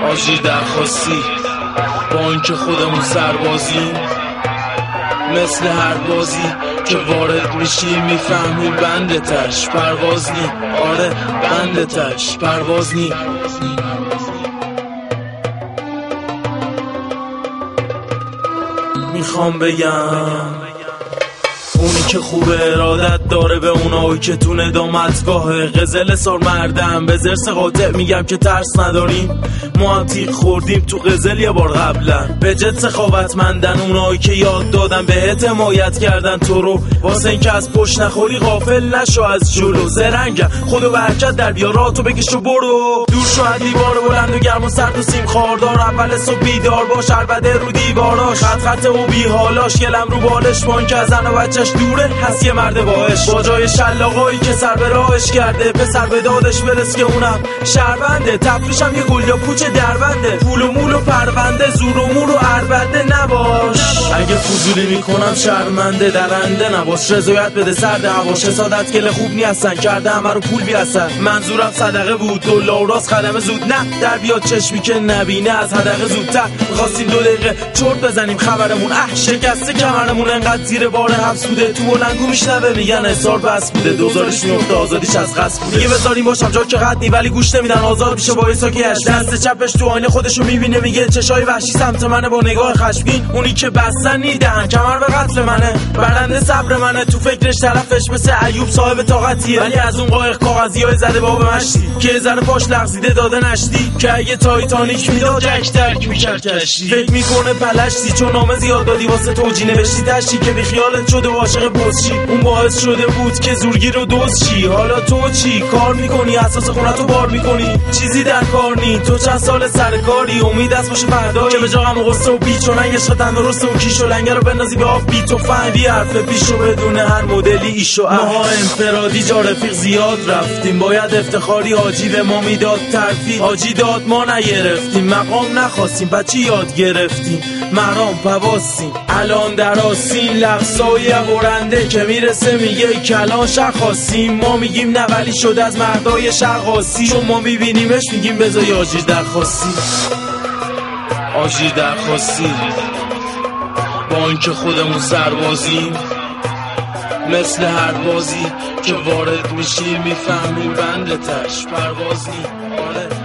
آژیر درخواستی با اینکه خودمون سربازیم، مثل هر بازی که وارد میشی میفهمی بندتش پرواز نی. آره بندتش پرواز نی. میخوام بگم اونی که خوبه ارادت داره به اونایی که تو ندامتگاهه. غزل سار مردم به زرس قاطع میگم که ترس نداریم. ما هم تیغ خوردیم تو غزل یه بار قبلا. به جد سخاوتمندن اونایی که یاد دادن بهت حمایت کردن تو رو، واسه این که از پشت نخوری غافل نشو از جلو. زرنگم خودو به حرکت در بیا، راه تو بکش و برو. دور شو از دیوار بلند و گرم و سرد و سیم خاردار. اول صبح بیدار باش، عربده رو دیواراش، خط و بی حالاش، گلم رو بالش. بان که از زن و بچه‌ش دوره هست یه مرد باش، با جای شلاقایی که سر به راهش کرده. پسر به دادش برس که اونم شهرونده. تفریشم یه گل یا پوچ درونده. پول و مول و پرونده، زور و مور و عربده نباش. اگه فضولی میکنم شرمنده، درنده نباش. رضایت بده سرد هواش، حسادت گله خوب نیستن، کرده همه رو پول بیستن. منظورم صدقه بود، دلا و راست خدمه زود نه. در بیاد چشمی که نبینه از حدقه زودتر. میخواستیم 2 دقیقه چرت بزنیم خبرمون شکسته کمرمون انقدر زیر بار حبس بوده. تو بلنگو میشنوه میگن احسار بس بوده. دوزارش میفته آزادیش از قصد بوده. دیگه بذاریم باشم جا که قد نی ولی گوش نمیدن. آزاد میشه با ایساکیش، دست چپش تو آینه خودشو میبینه میگه چشای وحشی سمت منه با نگاه خشمگین. اونی که بستن نیدن کمر به قتل منه، برنده صبر منه. تو فکرش طرفش مثل ایوب صاحب طاقتیه، ولی از اون قایق کاغذیای زده باب مشتی که زره پاش لغزیده داده نشتی. که اگه تایتانیک میداد جک ترک میکرد کشتی. فکر میکنه پلشتی چون نامه زیاد دادی واسه توجی نوشتی تشتی. که بیخیالت شده و عاشق بزشی، اون باعث شده بود که زورگیر و دوست چی. حالا تو چی کار میکنی؟ اساس خونتو بار میکنی، چیزی در کار نی. تو چند سال سر کاری، امید از باشه فردایی که به جا غم و غصه و بیچ و ننگش تندرسته و کیش و لنگه رو بندازی به آب. بیت و فهمی حرف پیش رو بدون هر مدلی ایش و ماها انفرادی جا رفیق زیاد رفتیم. باید افتخاری حاجی به ما میداد ترفیع، حاجی داد ما نگرفتیم. مقام نخواستیم بچی یاد گرفتیم، مرام پواسیم. الان در آسین لفظای برنده که میرسه میگه کلان شخاصیم. ما میگیم نه ولی شده از مردای شرقاسی، چون ما میبینیمش میگیم بذاری آژیر درخواستی. آژیر درخواستی با اینکه خودمون سربازیم، مثل هر بازی که وارد میشی میفهمی بندتش پرواز نی. آره